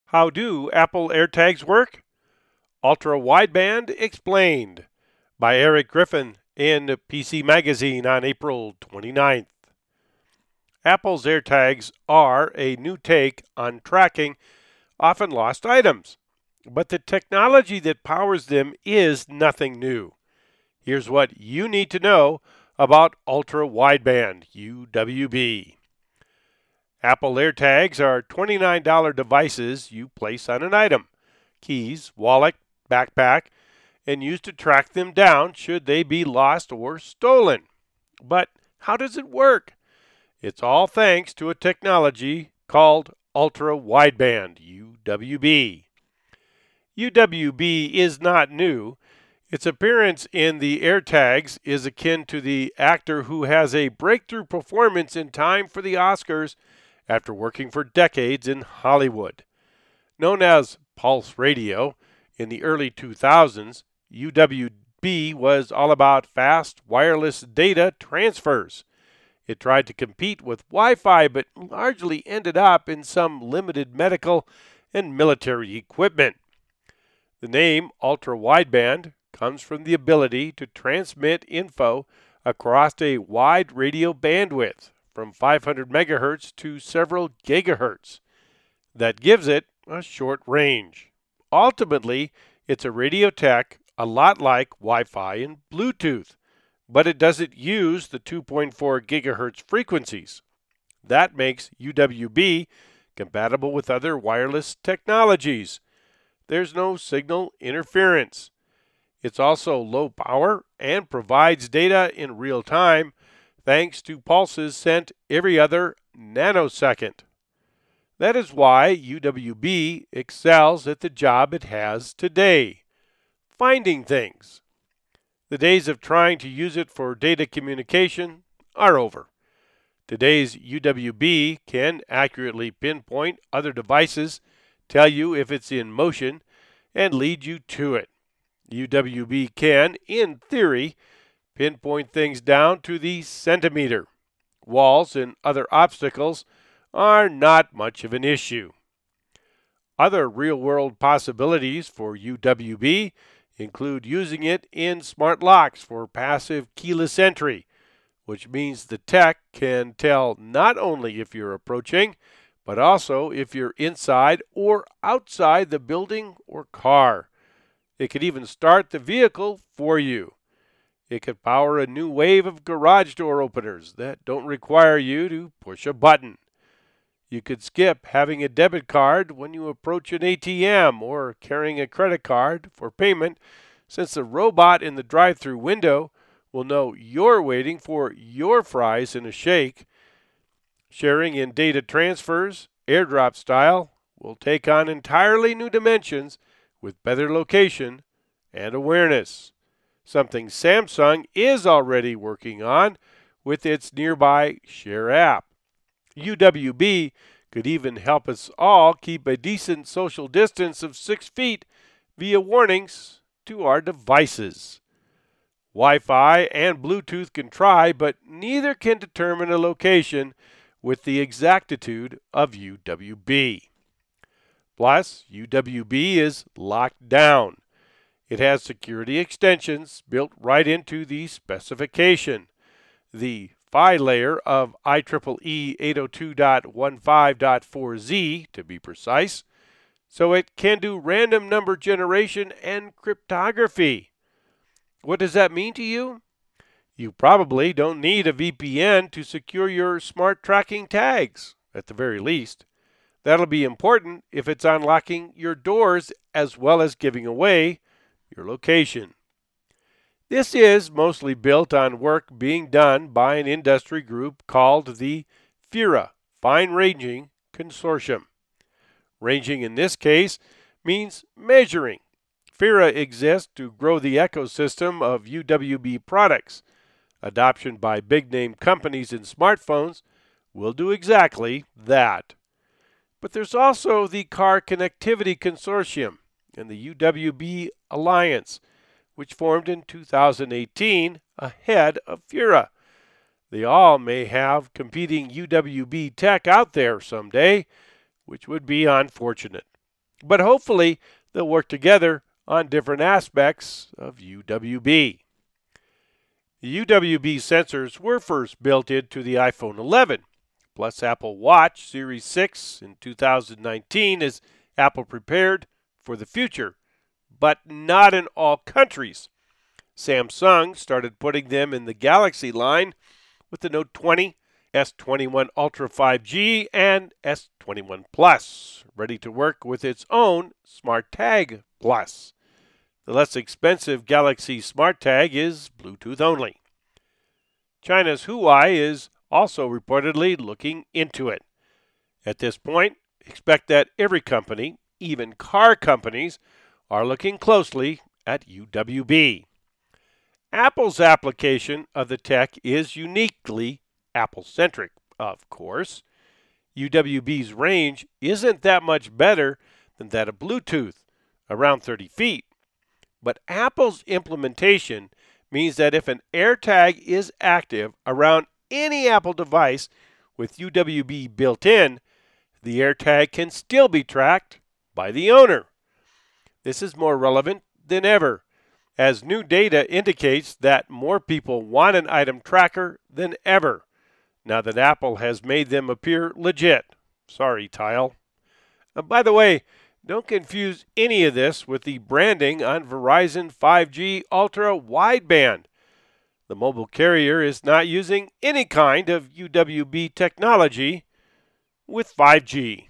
How do Apple AirTags work? Ultra Wideband Explained by Eric Griffin in PC Magazine on April 29th. Apple's AirTags are a new take on tracking often lost items, but the technology that powers them is nothing new. Here's what you need to know about Ultra Wideband (UWB). Apple AirTags are $29 devices you place on an item, keys, wallet, backpack, and use to track them down should they be lost or stolen. But how does it work? It's all thanks to a technology called Ultra Wideband (UWB). UWB is not new. Its appearance in the AirTags is akin to the actor who has a breakthrough performance in time for the Oscars after working for decades in Hollywood. Known as Pulse Radio, in the early 2000s, UWB was all about fast wireless data transfers. It tried to compete with Wi-Fi, but largely ended up in some limited medical and military equipment. The name Ultra Wideband comes from the ability to transmit info across a wide radio bandwidth from 500 megahertz to several gigahertz. That gives it a short range. Ultimately, it's a radio tech a lot like Wi-Fi and Bluetooth, but it doesn't use the 2.4 gigahertz frequencies. That makes UWB compatible with other wireless technologies. There's no signal interference. It's also low power and provides data in real time thanks to pulses sent every other nanosecond. That is why UWB excels at the job it has today, finding things. The days of trying to use it for data communication are over. Today's UWB can accurately pinpoint other devices, tell you if it's in motion, and lead you to it. UWB can, in theory, pinpoint things down to the centimeter. Walls and other obstacles are not much of an issue. Other real-world possibilities for UWB include using it in smart locks for passive keyless entry, which means the tech can tell not only if you're approaching, but also if you're inside or outside the building or car. It could even start the vehicle for you. It could power a new wave of garage door openers that don't require you to push a button. You could skip having a debit card when you approach an ATM or carrying a credit card for payment, since the robot in the drive-thru window will know you're waiting for your fries and a shake. Sharing in data transfers, airdrop style, will take on entirely new dimensions with better location and awareness, something Samsung is already working on with its Nearby Share app. UWB could even help us all keep a decent social distance of 6 feet via warnings to our devices. Wi-Fi and Bluetooth can try, but neither can determine a location with the exactitude of UWB. Plus, UWB is locked down. It has security extensions built right into the specification. The PHY layer of IEEE 802.15.4z, to be precise, so it can do random number generation and cryptography. What does that mean to you? You probably don't need a VPN to secure your smart tracking tags, at the very least. That'll be important if it's unlocking your doors as well as giving away your location. This is mostly built on work being done by an industry group called the FIRA, Fine Ranging Consortium. Ranging in this case means measuring. FIRA exists to grow the ecosystem of UWB products. Adoption by big-name companies in smartphones will do exactly that. But there's also the Car Connectivity Consortium and the UWB Alliance, which formed in 2018 ahead of FIRA. They all may have competing UWB tech out there someday, which would be unfortunate. but hopefully they'll work together on different aspects of UWB. The UWB sensors were first built into the iPhone 11, plus Apple Watch Series 6 in 2019 as Apple prepared for the future, but not in all countries. Samsung started putting them in the Galaxy line with the Note 20, S21 Ultra 5G, and S21 Plus, ready to work with its own SmartTag Plus. The less expensive Galaxy SmartTag is Bluetooth only. China's Huawei is also reportedly looking into it. At this point, expect that every company, even car companies, are looking closely at UWB. Apple's application of the tech is uniquely Apple-centric, of course. UWB's range isn't that much better than that of Bluetooth, around 30 feet. But Apple's implementation means that if an AirTag is active around any Apple device with UWB built in, the AirTag can still be tracked by the owner. This is more relevant than ever, as new data indicates that more people want an item tracker than ever, now that Apple has made them appear legit. Sorry, Tile. By the way, don't confuse any of this with the branding on Verizon 5G Ultra Wideband. The mobile carrier is not using any kind of UWB technology with 5G.